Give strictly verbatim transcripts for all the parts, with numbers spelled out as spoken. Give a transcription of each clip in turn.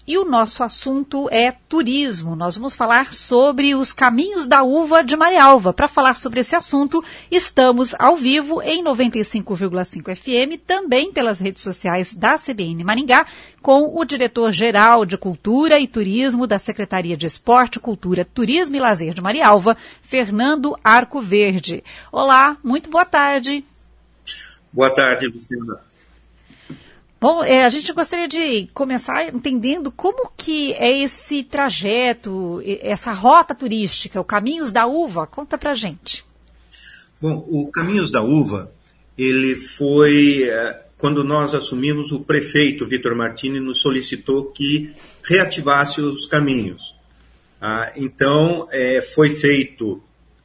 e o nosso assunto é turismo. Nós vamos falar sobre os caminhos da uva de Marialva. Para falar sobre esse assunto, estamos ao vivo em noventa e cinco vírgula cinco F M, também pelas redes sociais da C B N Maringá, com o diretor-geral de Cultura e Turismo da Secretaria de Esporte, Cultura, Turismo e Lazer de Marialva, Fernando Arcoverde. Olá, muito boa tarde. Boa tarde, Luciana. Bom, é, a gente gostaria de começar entendendo como que é esse trajeto, essa rota turística, o Caminhos da Uva. Conta pra gente. Bom, o Caminhos da Uva, ele foi, quando nós assumimos, o prefeito Vitor Martini nos solicitou que reativasse os caminhos. Ah, então, é, foi feito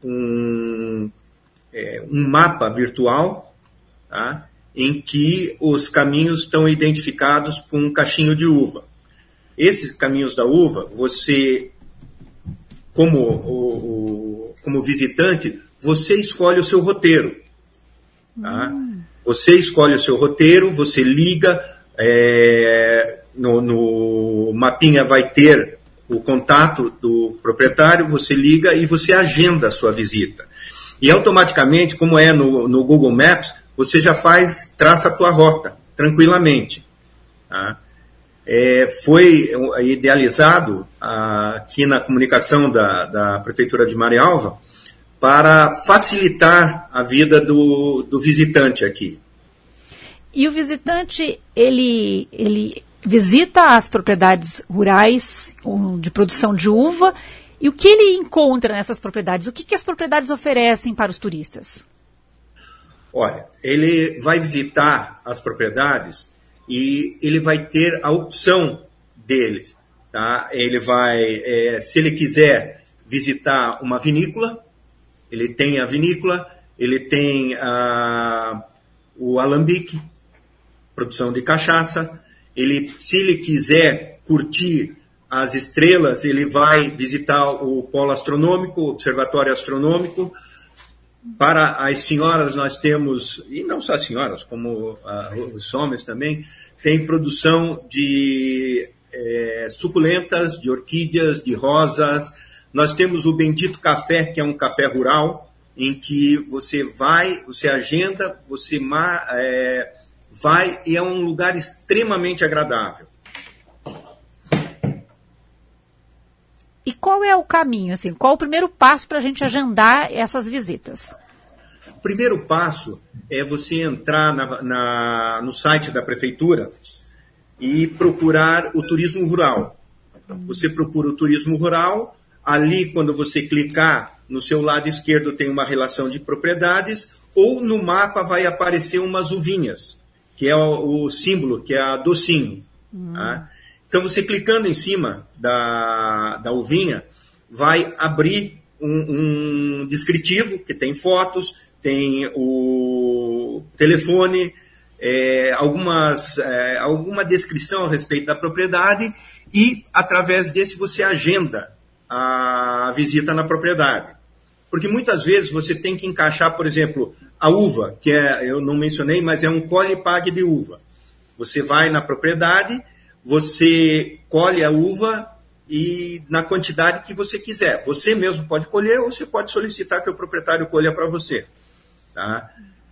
um, é, um mapa virtual, tá? Em que os caminhos estão identificados com um cachinho de uva. Esses caminhos da uva, você, como, o, o, como visitante, você escolhe o seu roteiro. Tá? Hum. Você escolhe o seu roteiro, você liga, é, no, no mapinha vai ter o contato do proprietário, você liga e você agenda a sua visita. E automaticamente, como é no, no Google Maps, você já faz, traça a tua rota, tranquilamente. Tá? É, foi idealizado ah, aqui na comunicação da, da Prefeitura de Marialva para facilitar a vida do, do visitante aqui. E o visitante, ele, ele visita as propriedades rurais de produção de uva, e o que ele encontra nessas propriedades? O que, que as propriedades oferecem para os turistas? Olha, ele vai visitar as propriedades e ele vai ter a opção dele. Tá? Ele vai, é, se ele quiser visitar uma vinícola, ele tem a vinícola, ele tem a, o alambique, produção de cachaça. Ele, se ele quiser curtir as estrelas, ele vai visitar o polo astronômico, o observatório astronômico. Para as senhoras nós temos, e não só as senhoras, como uh, os homens também, tem produção de é, suculentas, de orquídeas, de rosas. Nós temos o Bendito Café, que é um café rural, em que você vai, você agenda, você é, vai e é um lugar extremamente agradável. E qual é o caminho, assim, qual o primeiro passo para a gente agendar essas visitas? O primeiro passo é você entrar na, na, no site da Prefeitura e procurar o turismo rural. Você procura o turismo rural, ali quando você clicar, no seu lado esquerdo tem uma relação de propriedades, ou no mapa vai aparecer umas uvinhas, que é o, o símbolo, que é a docinho. Hum. Tá? Então, você clicando em cima da, da uvinha, vai abrir um, um descritivo que tem fotos, tem o telefone, é, algumas, é, alguma descrição a respeito da propriedade e, através desse, você agenda a visita na propriedade. Porque muitas vezes você tem que encaixar, por exemplo, a uva, que é, eu não mencionei, mas é um colhe e pague de uva. Você vai na propriedade, você colhe a uva e na quantidade que você quiser. Você mesmo pode colher ou você pode solicitar que o proprietário colha para você. Tá?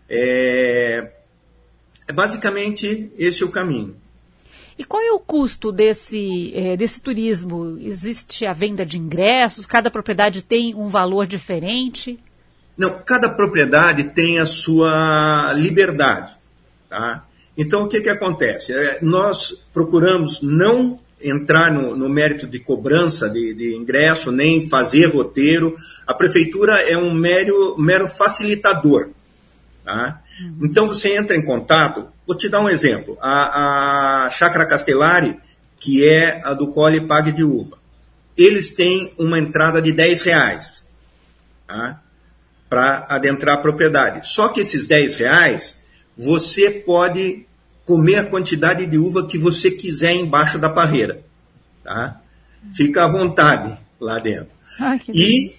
É, é basicamente esse o caminho. E qual é o custo desse, é, desse turismo? Existe a venda de ingressos? Cada propriedade tem um valor diferente? Não, cada propriedade tem a sua liberdade. Tá? Então, o que, que acontece? É, nós procuramos não entrar no, no mérito de cobrança de, de ingresso, nem fazer roteiro. A prefeitura é um mero, mero facilitador. Tá? Uhum. Então, você entra em contato. Vou te dar um exemplo. A, a Chácara Castellari, que é a do colhe e pague de uva, eles têm uma entrada de dez reais, tá? Para adentrar a propriedade. Só que esses dez reais, você pode comer a quantidade de uva que você quiser embaixo da parreira. Tá? Fica à vontade lá dentro. Ai, que e,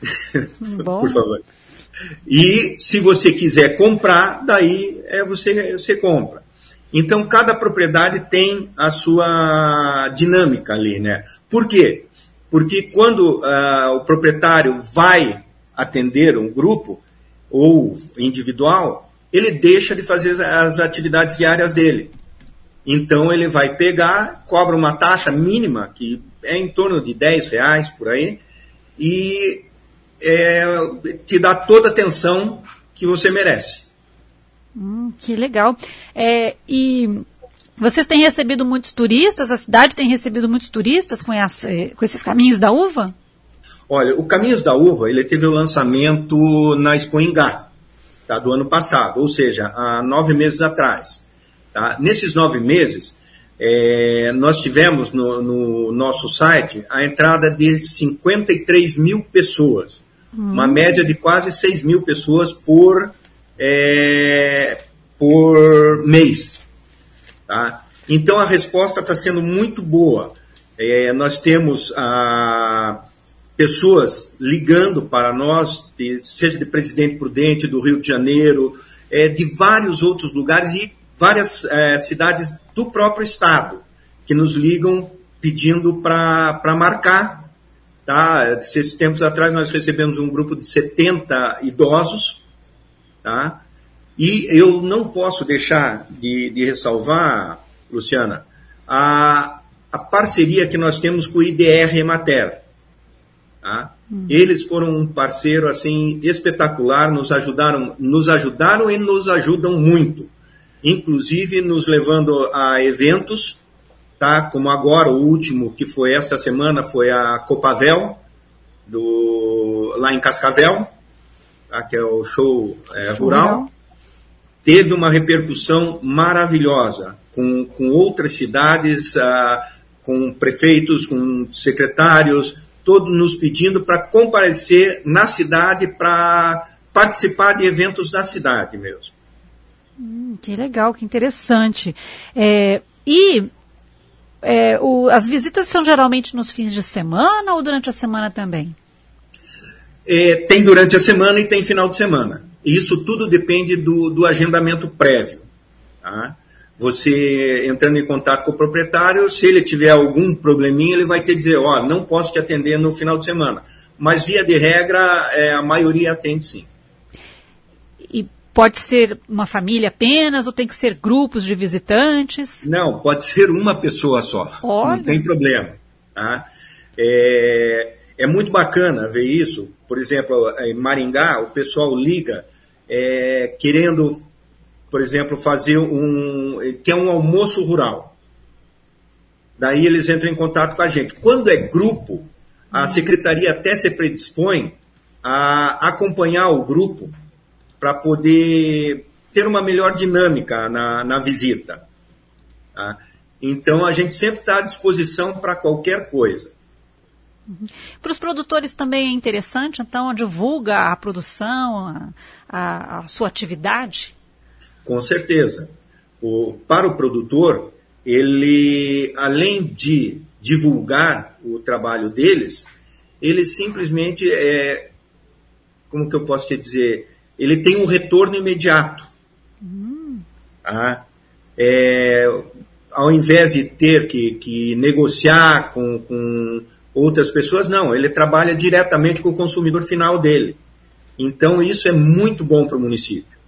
por favor. E se você quiser comprar, daí é você, você compra. Então, cada propriedade tem a sua dinâmica ali, né? Por quê? Porque quando uh, o proprietário vai atender um grupo ou individual, ele deixa de fazer as atividades diárias dele. Então, ele vai pegar, cobra uma taxa mínima, que é em torno de dez reais por aí, e é, te dá toda a atenção que você merece. Hum, que legal. É, e vocês têm recebido muitos turistas? A cidade tem recebido muitos turistas com, essa, com esses Caminhos da Uva? Olha, o Caminhos da Uva, ele teve o lançamento na Expo Ingá, tá, do ano passado, ou seja, há nove meses atrás. Tá? Nesses nove meses, é, nós tivemos no, no nosso site a entrada de cinquenta e três mil pessoas, hum. uma média de quase seis mil pessoas por, é, por mês. Tá? Então a resposta está sendo muito boa. É, nós temos a, pessoas ligando para nós, de, seja de Presidente Prudente, do Rio de Janeiro, é, de vários outros lugares e várias é, cidades do próprio estado, que nos ligam pedindo para marcar. Tá? Esses tempos atrás nós recebemos um grupo de setenta idosos, tá? E eu não posso deixar de, de ressalvar, Luciana, a, a parceria que nós temos com o I D R Emater. Tá? Hum. Eles foram um parceiro assim, espetacular, nos ajudaram, nos ajudaram e nos ajudam muito. Inclusive nos levando a eventos, tá? Como agora, o último, que foi esta semana, foi a Copavel, do, lá em Cascavel, tá? Que é o show é, rural. Teve uma repercussão maravilhosa, com, com outras cidades, ah, com prefeitos, com secretários, todos nos pedindo para comparecer na cidade, para participar de eventos da cidade mesmo. Hum, que legal, que interessante. É, e é, o, as visitas são geralmente nos fins de semana ou durante a semana também? É, tem durante a semana e tem final de semana. Isso tudo depende do, do agendamento prévio. Tá? Você entrando em contato com o proprietário, se ele tiver algum probleminha, ele vai ter que dizer, ó, não posso te atender no final de semana. Mas, via de regra, é, a maioria atende sim. E pode ser uma família apenas ou tem que ser grupos de visitantes? Não, pode ser uma pessoa só. Olha. Não tem problema. Tá? É, é muito bacana ver isso. Por exemplo, em Maringá, o pessoal liga é, querendo, por exemplo, fazer um, quer um almoço rural. Daí eles entram em contato com a gente. Quando é grupo, a secretaria até se predispõe a acompanhar o grupo para poder ter uma melhor dinâmica na, na visita. Tá? Então, a gente sempre está à disposição para qualquer coisa. Uhum. Para os produtores também é interessante, então, divulga a produção, a, a, a sua atividade? Com certeza. O, para o produtor, ele, além de divulgar o trabalho deles, ele simplesmente, é, como que eu posso te dizer, ele tem um retorno imediato. Hum. Tá? É, ao invés de ter que, que negociar com, com outras pessoas, não, ele trabalha diretamente com o consumidor final dele. Então, isso é muito bom para o município.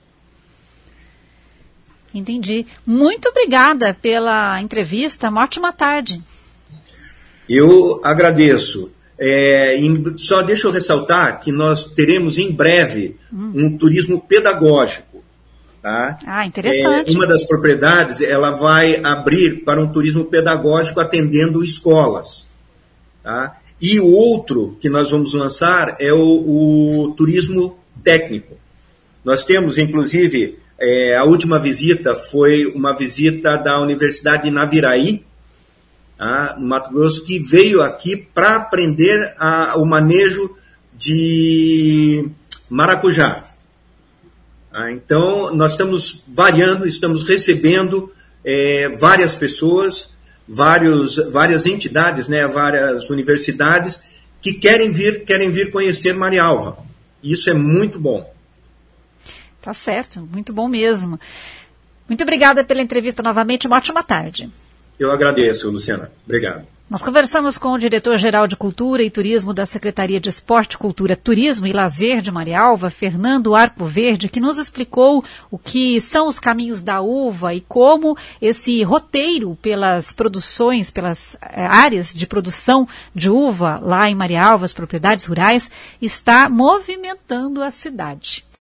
Entendi. Muito obrigada pela entrevista. Uma ótima tarde. Eu agradeço. É, em, só deixa eu ressaltar que nós teremos em breve hum. um turismo pedagógico. Tá? Ah, interessante. É, uma das propriedades, ela vai abrir para um turismo pedagógico atendendo escolas. Tá? E o outro que nós vamos lançar é o, o turismo técnico. Nós temos, inclusive, é, a última visita foi uma visita da Universidade de Naviraí, tá, no Mato Grosso, que veio aqui para aprender a, o manejo de maracujá. Tá? Então, nós estamos variando, estamos recebendo é, várias pessoas, vários, várias entidades, né, várias universidades que querem vir, querem vir conhecer Marialva. Isso é muito bom. Tá certo, muito bom mesmo. Muito obrigada pela entrevista novamente, uma ótima tarde. Eu agradeço, Luciana. Obrigado. Nós conversamos com o diretor-geral de Cultura e Turismo da Secretaria de Esporte, Cultura, Turismo e Lazer de Marialva, Fernando Arcoverde, que nos explicou o que são os caminhos da uva e como esse roteiro pelas produções, pelas eh, áreas de produção de uva lá em Marialva, as propriedades rurais, está movimentando a cidade.